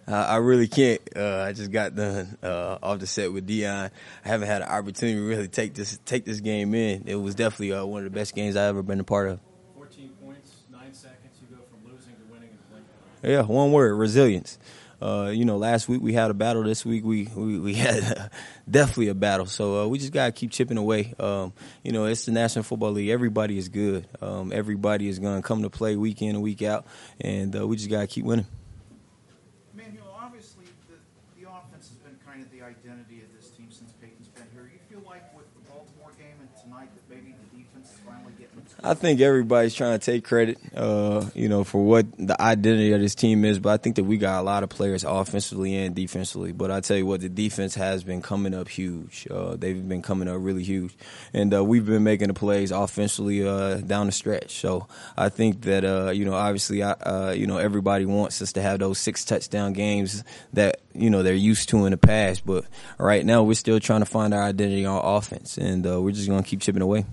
I really can't. I just got done off the set with Dion. I haven't had an opportunity to really take this game in. It was definitely one of the best games I've ever been a part of. 14 points, 9 seconds. You go from losing to winning in a blink. Yeah, one word: resilience. Last week we had a battle. This week we had definitely a battle. So we just gotta keep chipping away. It's the National Football League. Everybody is good. Everybody is gonna come to play week in and week out, and we just gotta keep winning. Manuel, obviously the offense has been kind of the identity of this team since Peyton's been here. You feel like with the Baltimore game and tonight that maybe the defense is finally getting it? I think everybody's trying to take credit, for what the identity of this team is. But I think that we got a lot of players offensively and defensively. But I tell you what, the defense has been coming up huge. They've been coming up really huge. And we've been making the plays offensively down the stretch. So I think that, obviously, everybody wants us to have those 6 touchdown games that, they're used to in the past. But right now we're still trying to find our identity on offense. And we're just going to keep chipping away.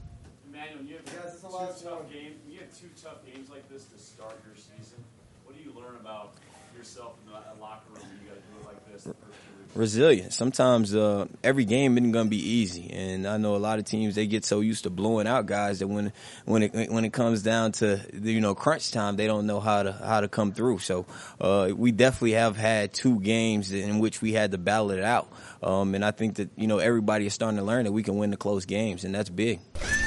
You had 2 tough games like this to start your season. What do you learn about yourself in the locker room when you got to do it like this the first 2 weeks? Resilience. Sometimes every game isn't going to be easy, and I know a lot of teams, they get so used to blowing out guys that when it comes down to crunch time, they don't know how to come through. So we definitely have had 2 games in which we had to battle it out, and I think that everybody is starting to learn that we can win the close games, and that's big.